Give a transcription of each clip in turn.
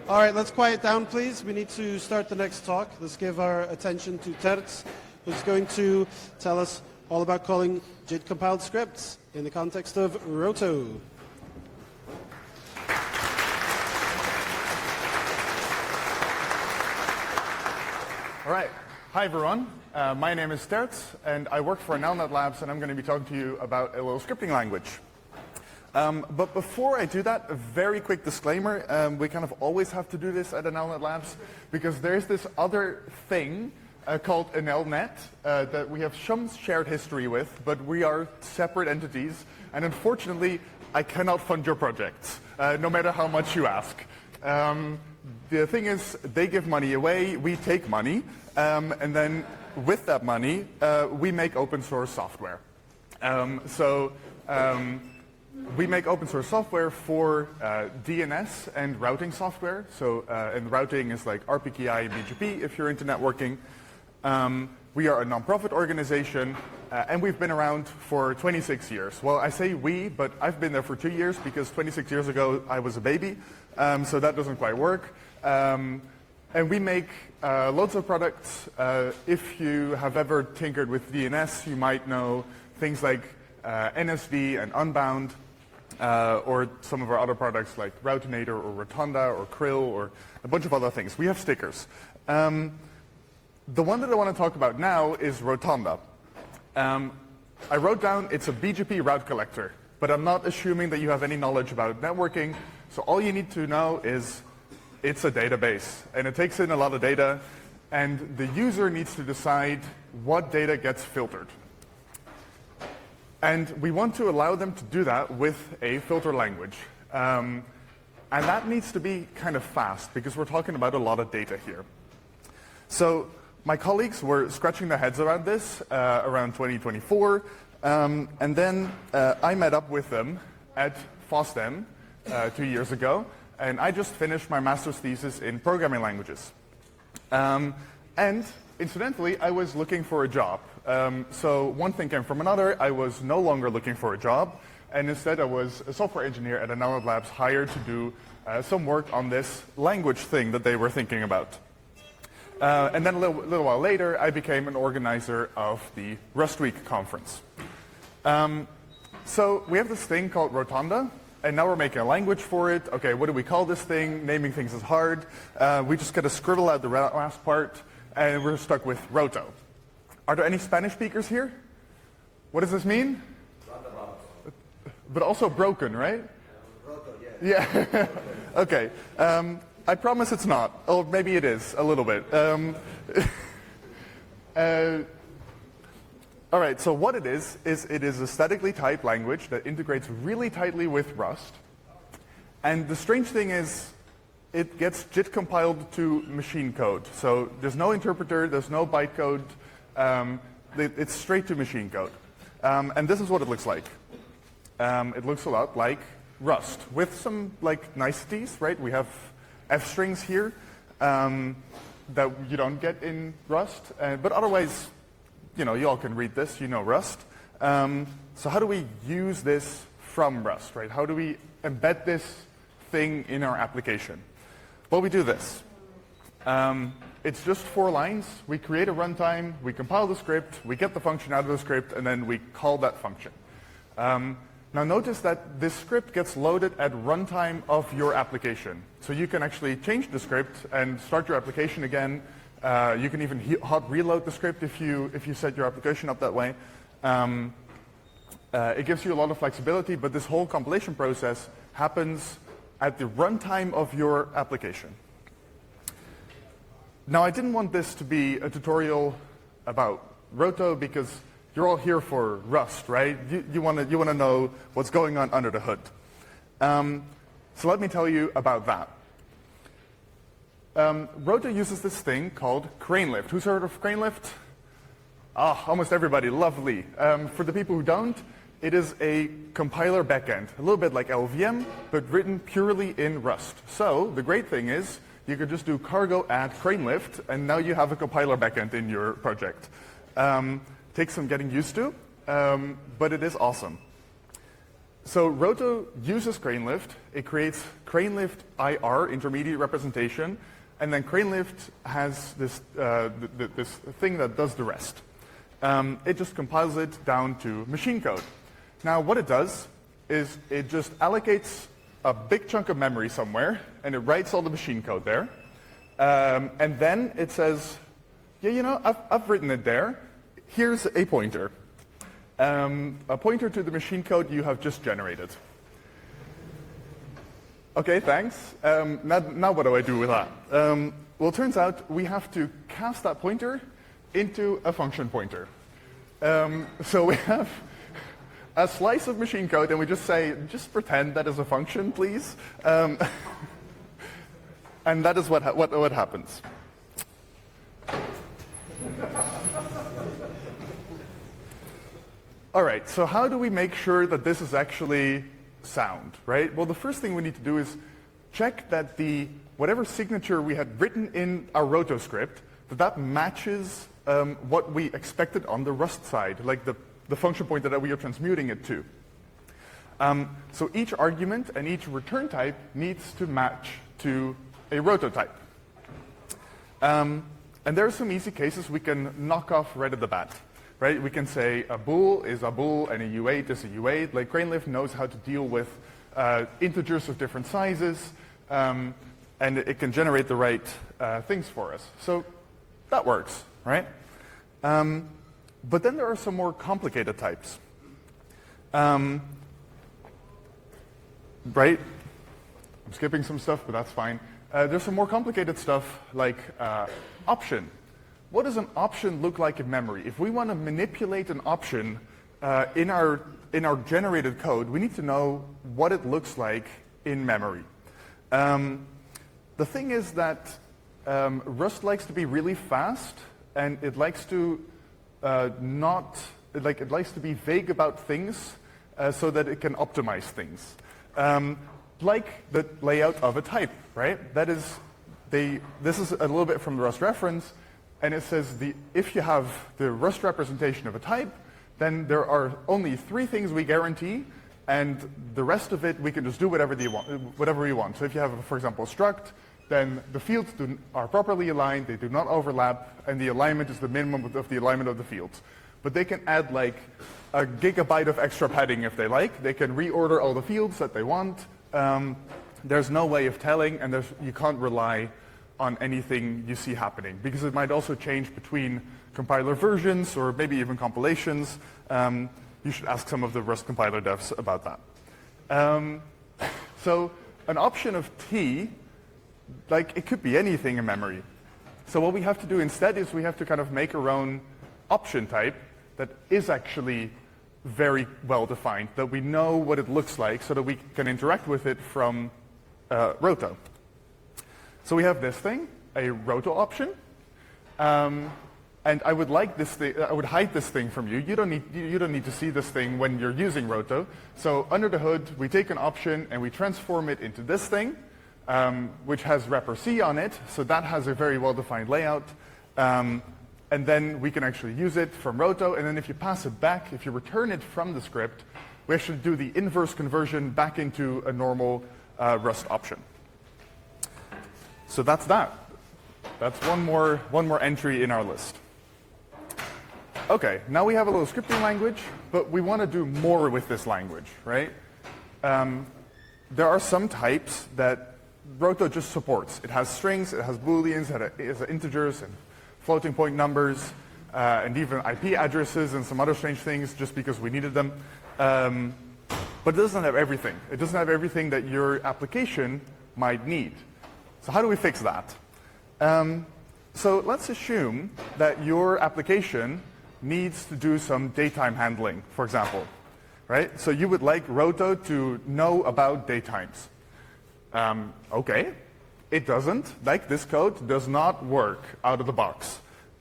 All right, let's quiet down, please. We need to start the next talk. Let's give our attention to Terts, who's going to tell us all about calling JIT-compiled scripts in the context of Roto. All right. Hi, everyone. My name is Terts, and I work for Nelnet Labs, and I'm going to be talking to you about a little scripting language. But before I do that, a very quick disclaimer. We kind of always have to do this at Nelnet Labs because there's this other thing called Nelnet that we have some shared history with, but we are separate entities, and unfortunately, I cannot fund your projects, no matter how much you ask. The thing is, they give money away, we take money, and then with that money, we make open source software. We make open source software for DNS and routing software. And routing is like RPKI and BGP if you're into networking. We are a nonprofit organization, and we've been around for 26 years. Well, I say we, but I've been there for 2 years because 26 years ago I was a baby, so that doesn't quite work. And we make loads of products. If you have ever tinkered with DNS, you might know things like NSD and Unbound, or some of our other products like Routinator or Rotunda or Krill or a bunch of other things. We have stickers. The one that I want to talk about now is Rotunda. I wrote down it's a BGP route collector, but I'm not assuming that you have any knowledge about networking. So all you need to know is it's a database, and it takes in a lot of data, and the user needs to decide what data gets filtered. And we want to allow them to do that with a filter language. And that needs to be kind of fast, because we're talking about a lot of data here. So my colleagues were scratching their heads around this around 2024, and then I met up with them at FOSDEM 2 years ago, and I just finished my master's thesis in programming languages. And incidentally, I was looking for a job. So one thing came from another. I was no longer looking for a job, and instead I was a software engineer at Nelnet Labs hired to do some work on this language thing that they were thinking about. And then a little while later, I became an organizer of the Rust Week conference. So we have this thing called Rotunda, and now we're making a language for it. Okay, what do we call this thing? Naming things is hard. We just got to scribble out the last part, and we're stuck with Roto. Are there any Spanish speakers here? What does this mean? But also broken, right? Roto, yeah. Yeah. Okay. I promise it's not. Or maybe it is, a little bit. All right, so what it is it is a statically typed language that integrates really tightly with Rust. And the strange thing is, it gets JIT compiled to machine code. So there's no interpreter, there's no bytecode. It's straight to machine code. And this is what it looks like. It looks a lot like Rust with some like niceties, right? We have F strings here that you don't get in Rust. But otherwise, you all can read this, you know Rust. So how do we use this from Rust, right? How do we embed this thing in our application? Well, we do this. It's just 4 lines. We create a runtime, we compile the script, we get the function out of the script, and then we call that function. Now notice that this script gets loaded at runtime of your application. So you can actually change the script and start your application again. You can even hot reload the script if you set your application up that way. It gives you a lot of flexibility, but this whole compilation process happens at the runtime of your application. Now, I didn't want this to be a tutorial about Roto because you're all here for Rust, right? You want to know what's going on under the hood. So let me tell you about that. Roto uses this thing called CraneLift. Who's heard of CraneLift? Almost everybody, lovely. For the people who don't, it is a compiler backend, a little bit like LVM, but written purely in Rust. So the great thing is, you could just do cargo add CraneLift, and now you have a compiler backend in your project. Takes some getting used to, but it is awesome. So Roto uses CraneLift. It creates CraneLift IR, intermediate representation, and then CraneLift has this, this thing that does the rest. It just compiles it down to machine code. Now what it does is it just allocates a big chunk of memory somewhere, and it writes all the machine code there. And then it says, yeah, you know, I've written it there. Here's a pointer. A pointer to the machine code you have just generated. Okay, thanks. Now what do I do with that? Well, it turns out we have to cast that pointer into a function pointer. So we have a slice of machine code, and we just say, just pretend that is a function, please. And that is what happens. All right, so how do we make sure that this is actually sound, right? Well, the first thing we need to do is check that whatever signature we had written in our Roto script, that matches what we expected on the Rust side, like the function pointer that we are transmuting it to. So each argument and each return type needs to match to a Roto type. And there are some easy cases we can knock off right at the bat. Right? We can say a bool is a bool and a U8 is a U8. Like CraneLift knows how to deal with integers of different sizes, and it can generate the right things for us. So that works, right? But then there are some more complicated types. Right? I'm skipping some stuff, but that's fine. There's some more complicated stuff like option. What does an option look like in memory? If we want to manipulate an option in our generated code, we need to know what it looks like in memory. The thing is that Rust likes to be really fast, and it likes to it likes to be vague about things so that it can optimize things. Like the layout of a type, right? That is, this is a little bit from the Rust reference. And it says if you have the Rust representation of a type, then there are only 3 things we guarantee, and the rest of it we can just do whatever we want. So if you have, for example, struct, then the fields are properly aligned, they do not overlap, and the alignment is the minimum of the alignment of the fields. But they can add like a gigabyte of extra padding if they like. They can reorder all the fields that they want. There's no way of telling, and you can't rely on anything you see happening, because it might also change between compiler versions or maybe even compilations. You should ask some of the Rust compiler devs about that. So an option of T, like it could be anything in memory. So what we have to do instead is we have to kind of make our own option type that is actually very well defined, that we know what it looks like so that we can interact with it from Roto. So we have this thing, a Roto option, and I would like this thing. I would hide this thing from you. You don't need to see this thing when you're using Roto. So under the hood, we take an option and we transform it into this thing, which has wrapper C on it. So that has a very well-defined layout, and then we can actually use it from Roto. And then if you pass it back, if you return it from the script, we actually do the inverse conversion back into a normal Rust option. So that's that. That's one more entry in our list. Okay, now we have a little scripting language, but we want to do more with this language, right? There are some types that Roto just supports. It has strings, it has booleans, it has integers and floating point numbers, and even IP addresses and some other strange things just because we needed them. But it doesn't have everything. It doesn't have everything that your application might need. So how do we fix that? So let's assume that your application needs to do some datetime handling, for example, right? So you would like Roto to know about datetimes. Okay, it doesn't. Like this code does not work out of the box.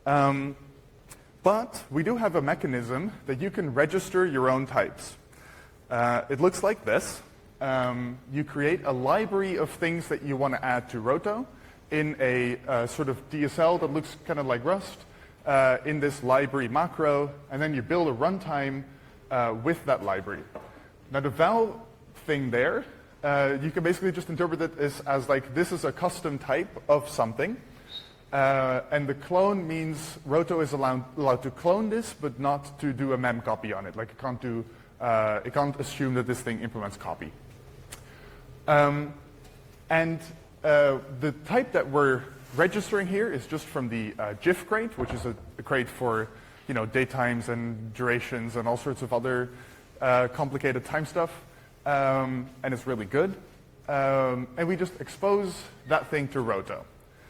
But we do have a mechanism that you can register your own types. It looks like this. You create a library of things that you want to add to Roto in a sort of DSL that looks kind of like Rust in this library macro, and then you build a runtime with that library. Now the val thing there, you can basically just interpret it as like this is a custom type of something. And the clone means Roto is allowed to clone this, but not to do a mem copy on it. Like it can't assume that this thing implements copy. And the type that we're registering here is just from the GIF crate, which is a crate for datetimes and durations and all sorts of other complicated time stuff. And it's really good. And we just expose that thing to Roto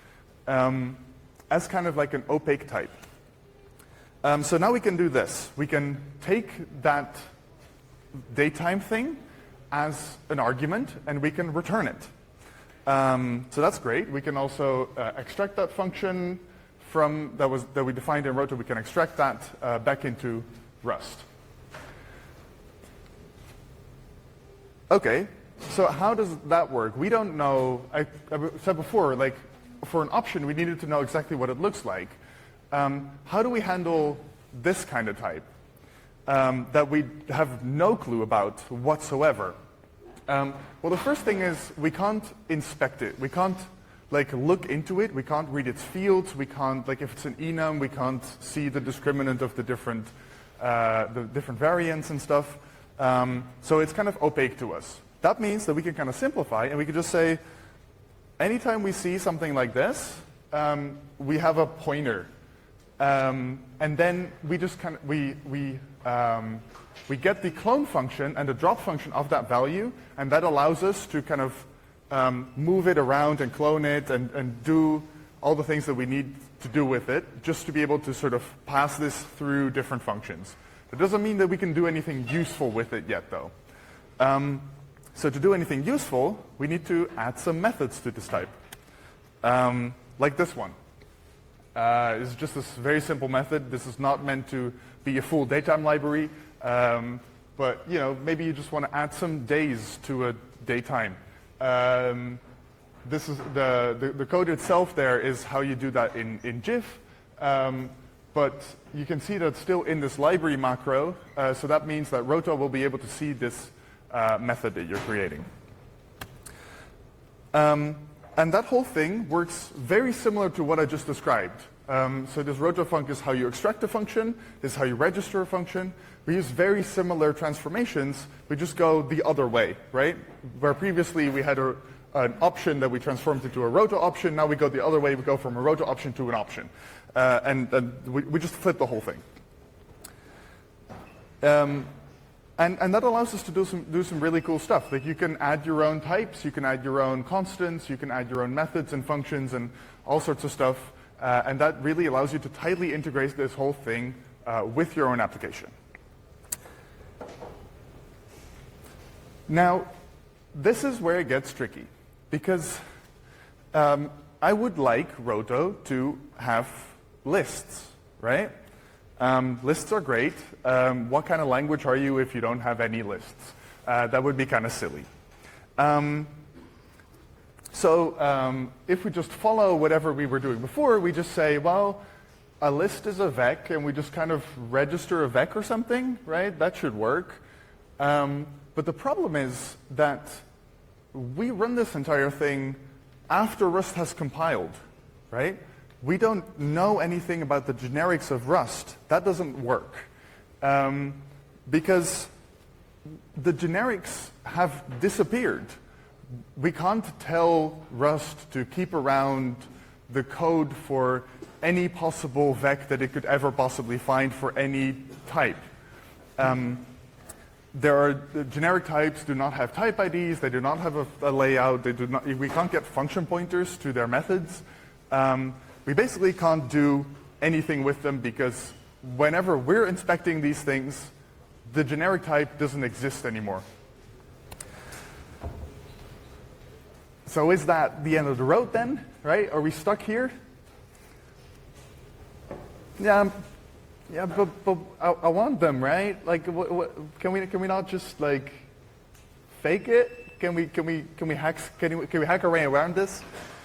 as kind of like an opaque type. So now we can do this. We can take that datetime thing as an argument, and we can return it. So that's great. We can also extract that function that we defined in Roto. We can extract that back into Rust. Okay, so how does that work? We don't know. I said before, like for an option, we needed to know exactly what it looks like. How do we handle this kind of type that we have no clue about whatsoever? Well, the first thing is we can't inspect it. We can't look into it. We can't read its fields. We can't, if it's an enum, we can't see the discriminant of the different variants and stuff. So it's kind of opaque to us. That means that we can kind of simplify, and we can just say, anytime we see something like this, we have a pointer. And then we just we get the clone function and the drop function of that value, and that allows us to kind of move it around and clone it and do all the things that we need to do with it, just to be able to sort of pass this through different functions. That doesn't mean that we can do anything useful with it yet, though. So to do anything useful, we need to add some methods to this type, like this one. It's just this very simple method. This is not meant to be a full datetime library, but maybe you just want to add some days to a datetime. This is the code itself. There is how you do that in GIF, but you can see that it's still in this library macro. So that means that Roto will be able to see this method that you're creating. And that whole thing works very similar to what I just described. So this rotofunc is how you extract a function, this is how you register a function. We use very similar transformations, we just go the other way, right? Where previously we had an option that we transformed into a roto option, now we go the other way, we go from a roto option to an option. And we just flip the whole thing. And that allows us to do some really cool stuff. Like you can add your own types, you can add your own constants, you can add your own methods and functions and all sorts of stuff. And that really allows you to tightly integrate this whole thing with your own application. Now, this is where it gets tricky, because I would like Roto to have lists, right? Lists are great. What kind of language are you if you don't have any lists? That would be kind of silly. So if we just follow whatever we were doing before, we just say, well, a list is a vec, and we just kind of register a vec or something, right? That should work. But the problem is that we run this entire thing after Rust has compiled, right? We don't know anything about the generics of Rust. That doesn't work. Because the generics have disappeared. We can't tell Rust to keep around the code for any possible vec that it could ever possibly find for any type. The generic types do not have type IDs. They do not have a layout. We can't get function pointers to their methods. We basically can't do anything with them because whenever we're inspecting these things, the generic type doesn't exist anymore. So is that the end of the road then, right? Are we stuck here? Yeah, but I want them, right? Like, can we not just like fake it? Can we hack our way around this?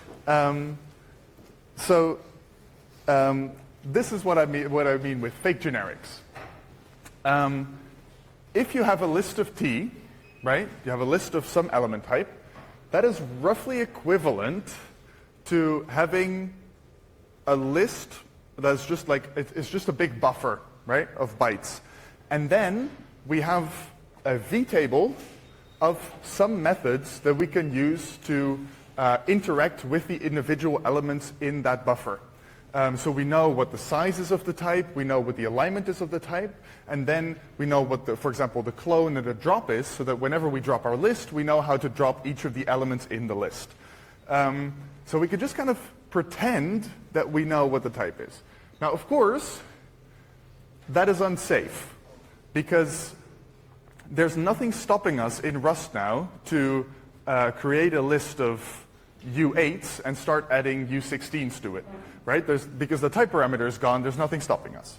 So this is what I mean with fake generics. If you have a list of T, right? You have a list of some element type. That is roughly equivalent to having a list that's just like, it's just a big buffer, right, of bytes. And then we have a vtable of some methods that we can use to interact with the individual elements in that buffer. So we know what the size is of the type, we know what the alignment is of the type, and then we know what, for example, the clone and the drop is, so that whenever we drop our list, we know how to drop each of the elements in the list. So we could just kind of pretend that we know what the type is. Now, of course, that is unsafe, because there's nothing stopping us in Rust now to create a list of U8s and start adding U16s to it, right? Because the type parameter is gone, there's nothing stopping us.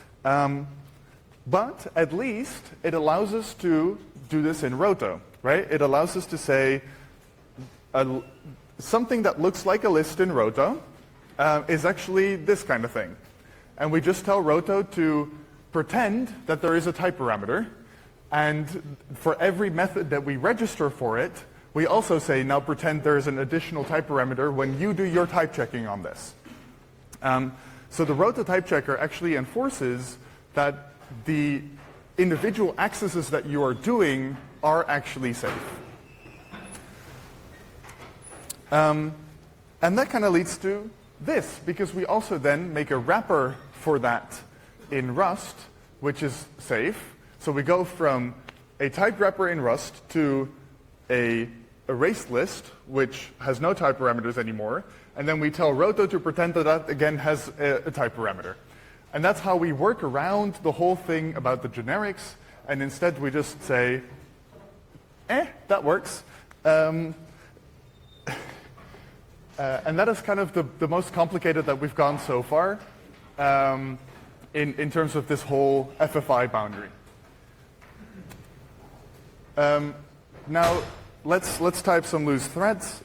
But at least it allows us to do this in Roto, right? It allows us to say something that looks like a list in Roto is actually this kind of thing. And we just tell Roto to pretend that there is a type parameter, and for every method that we register for it, we also say, now pretend there is an additional type parameter when you do your type checking on this. So the Roto type checker actually enforces that the individual accesses that you are doing are actually safe. And that kind of leads to this, because we also then make a wrapper for that in Rust, which is safe. So we go from a type wrapper in Rust to a erased list, which has no type parameters anymore, and then we tell Roto to pretend that that again has a type parameter. And that's how we work around the whole thing about the generics, and instead we just say, that works. And that is kind of the most complicated that we've gone so far in terms of this whole FFI boundary. Now, let's type some loose threads.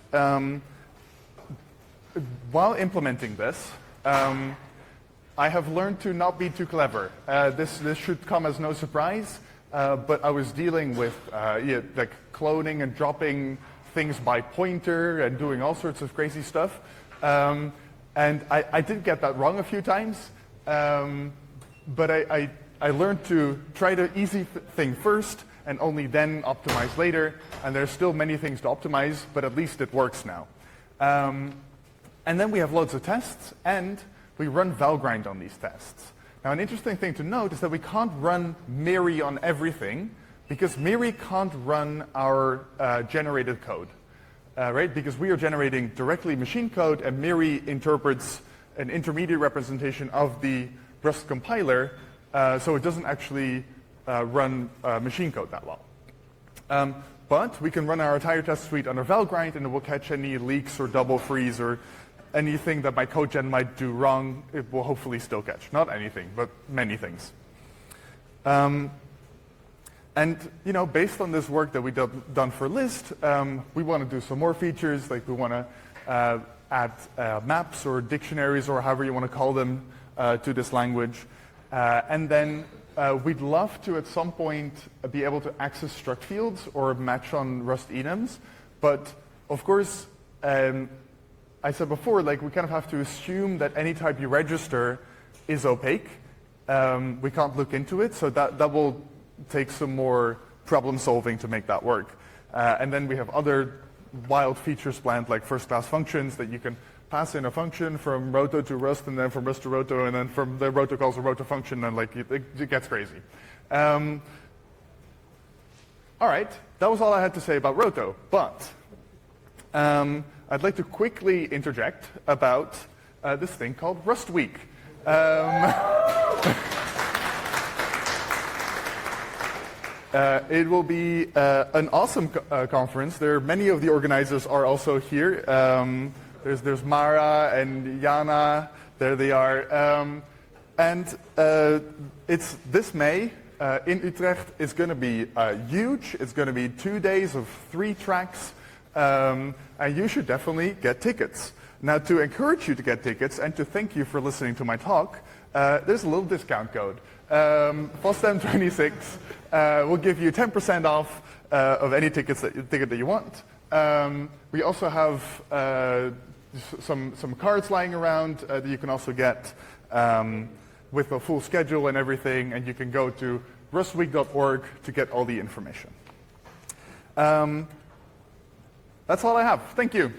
While implementing this, I have learned to not be too clever. This should come as no surprise, but I was dealing with like cloning and dropping things by pointer and doing all sorts of crazy stuff. And I did get that wrong a few times, but I learned to try the easy thing first and only then optimize later. And there's still many things to optimize, but at least it works now. And then we have loads of tests, and we run Valgrind on these tests. Now, an interesting thing to note is that we can't run Miri on everything, because Miri can't run our generated code, right? Because we are generating directly machine code, and Miri interprets an intermediate representation of the Rust compiler, so it doesn't actually run machine code that well. But we can run our entire test suite under Valgrind, and it will catch any leaks or double freeze or anything that my code gen might do wrong. It will hopefully still catch. Not anything, but many things. And based on this work that we've done for List, we want to do some more features. Like we want to add maps or dictionaries or however you want to call them to this language. And then we'd love to, at some point, be able to access struct fields or match on Rust enums. But, of course, I said before, like we kind of have to assume that any type you register is opaque. We can't look into it, so that will take some more problem solving to make that work. And then we have other wild features planned, like first-class functions that you can pass in a function from Roto to Rust, and then from Rust to Roto, and then from the Roto calls a Roto function, and like it gets crazy. All right, that was all I had to say about Roto. But I'd like to quickly interject about this thing called Rust Week. It will be an awesome conference. Many of the organizers are also here. There's Mara and Jana. There they are. And it's this May in Utrecht. It's going to be huge. It's going to be 2 days of 3 tracks. And you should definitely get tickets. Now, to encourage you to get tickets and to thank you for listening to my talk, there's a little discount code. FOSDEM26 will give you 10% off of any ticket that you want. We also have some cards lying around that you can also get with a full schedule and everything, and you can go to rustweek.org to get all the information. That's all I have. Thank you.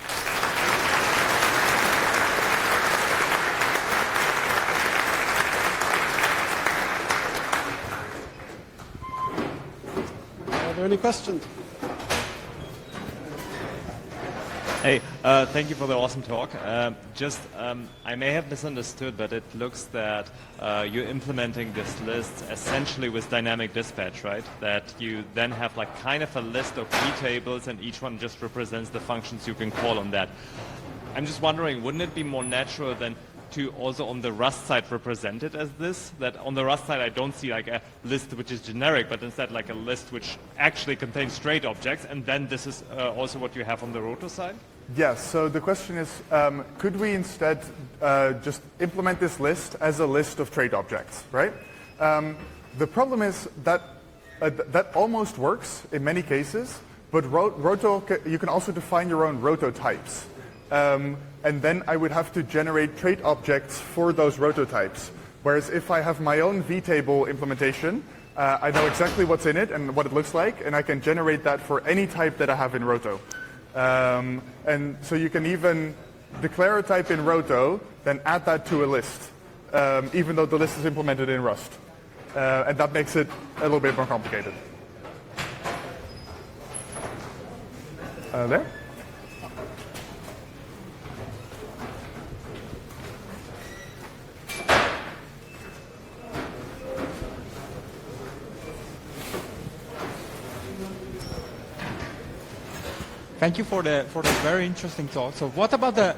Are there any questions? Hey, thank you for the awesome talk. I may have misunderstood, but it looks that you're implementing this list essentially with dynamic dispatch, right? That you then have like kind of a list of key tables, and each one just represents the functions you can call on that. I'm just wondering, wouldn't it be more natural than to also on the Rust side represent it as this? That on the Rust side I don't see like a list which is generic, but instead like a list which actually contains straight objects, and then this is also what you have on the Roto side? Yes, so the question is, could we instead just implement this list as a list of trait objects, right? The problem is that that almost works in many cases, but Roto, you can also define your own Roto types. And then I would have to generate trait objects for those Roto types. Whereas if I have my own vtable implementation, I know exactly what's in it and what it looks like, and I can generate that for any type that I have in Roto. And so you can even declare a type in Roto, then add that to a list, even though the list is implemented in Rust. And that makes it a little bit more complicated. There? Thank you for the very interesting talk. So what about the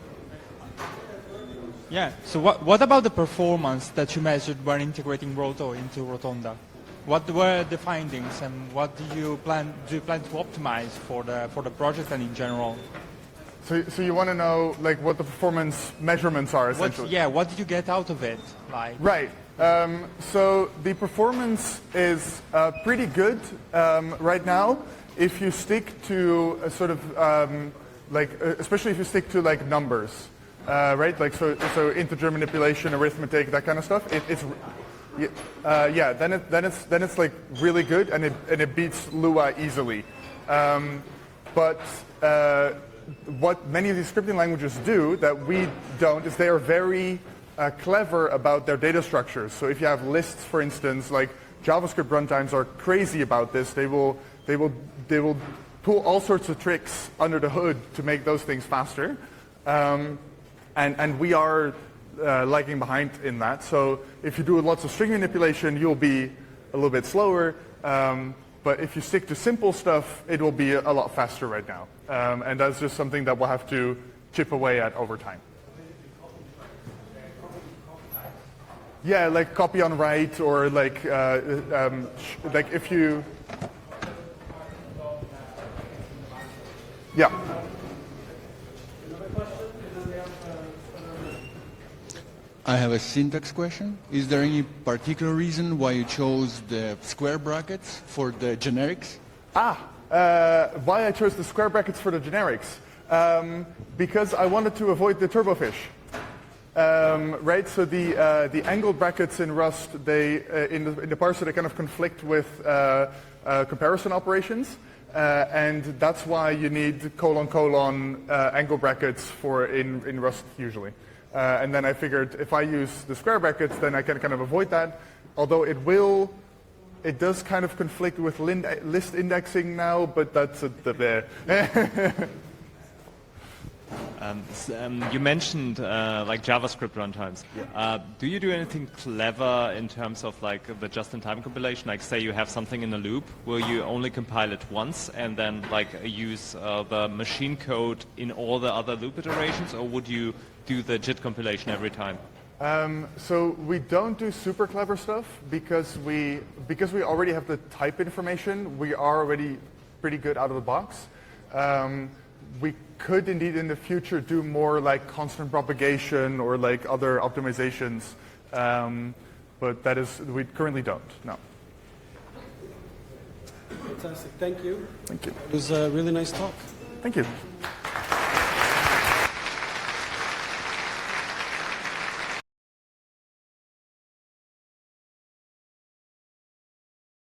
what about the performance that you measured when integrating Roto into Rotonda? What were the findings, and what do you plan to optimize for the project and in general? So you want to know like what the performance measurements are essentially? What did you get out of it? Like right. So the performance is pretty good right now. If you stick to a sort of especially if you stick to like numbers, right? Like so integer manipulation, arithmetic, that kind of stuff. Then it's like really good, and it beats Lua easily. But what many of these scripting languages do that we don't is they are very clever about their data structures. So if you have lists, for instance, like JavaScript runtimes are crazy about this. They will pull all sorts of tricks under the hood to make those things faster. And we are lagging behind in that. So if you do lots of string manipulation, you'll be a little bit slower. But if you stick to simple stuff, it will be a lot faster right now. And that's just something that we'll have to chip away at over time. Yeah, like copy on write, or like if you... Yeah. I have a syntax question. Is there any particular reason why you chose the square brackets for the generics? Why I chose the square brackets for the generics? Because I wanted to avoid the turbofish. Right, so the angled brackets in Rust, they in the parser they kind of conflict with comparison operations. And that's why you need : angle brackets for in Rust usually. And then I figured if I use the square brackets, then I can kind of avoid that. Although it does kind of conflict with list indexing now, but that's you mentioned like JavaScript runtimes. Do you do anything clever in terms of like the just-in-time compilation? Like say you have something in a loop, will you only compile it once and then like use the machine code in all the other loop iterations, or would you do the JIT compilation every time? So we don't do super clever stuff because we already have the type information. We are already pretty good out of the box. We could indeed in the future do more like constant propagation or like other optimizations. but that is, we currently don't, no. Fantastic. Thank you. Thank you. It was a really nice talk. Thank you.